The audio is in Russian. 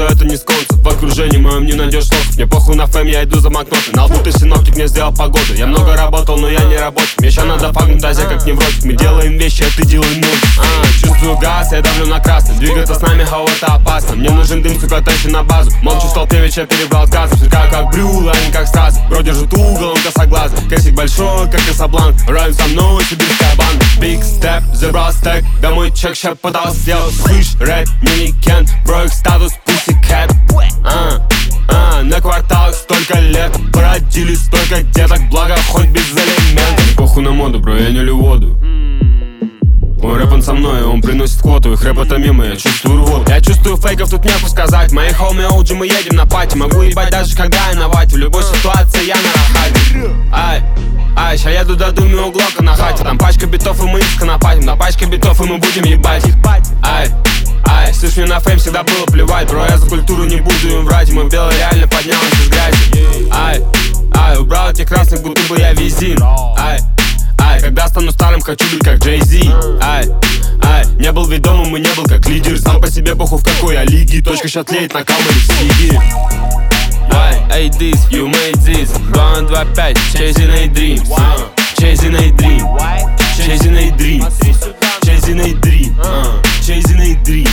это не сконцев. В окружении моем не найдешь слов. Мне похуй на фэм, я иду за макноты. На лбу ты синоптик, мне сделал погоду. Я много работал, но я не работаю. Мне еще надо фагнуть азе, как невротик. Мы делаем вещи, а ты делай ноль. Чувствую газ, я давлю на красный. Двигаться с нами, это опасно. Мне нужен дым, сука, тащи на базу. Молчу в толпе, вечер перебрал с газом. Сверкаю как брюла, а не как Стас. Бро держит угол, он косоглазый. Кэсик большой, как Касабланк. Район со мной, сибирская банда. Big step, забрал стек. Да мой чек ща потолстел. Слышь, рэп, мини-кен. Бро, их статус, пусикэт. На кварталах столько лет. Породили столько деток, благо хоть без элементов. Похуй на моду, бро, я не лью воду. Мой рэп он со мной, он приносит квоту. Их рэп это мимо, я чувствую рвоту. Я чувствую фейков, тут нехуй сказать. Мои хоуми OG, мы едем на пати. Могу ебать даже когда я на вате. В любой ситуации я на рахате. Ай, ща еду до думи у Глока на хате. Там пачка битов и мы их конопатим. На пачке битов и мы будем ебать. Ай, слышь, мне на фейм всегда было плевать. Бро, я за культуру не буду им врать. Мой белый реально поднялся из грязи. Ай, убрал этих красных, будто бы я визин. Ай, когда стану старым, хочу быть как Джей-Зи. Не был ведомым и не был как лидер. Сам по себе похуй в какой я лиге. Точка ща тлеет на камере в Сиги. Эй, this, you made this. 2 2 5, chasing a dream. Chasing a dream. Chasing a dream. Chasing a dream. Chasing a dream.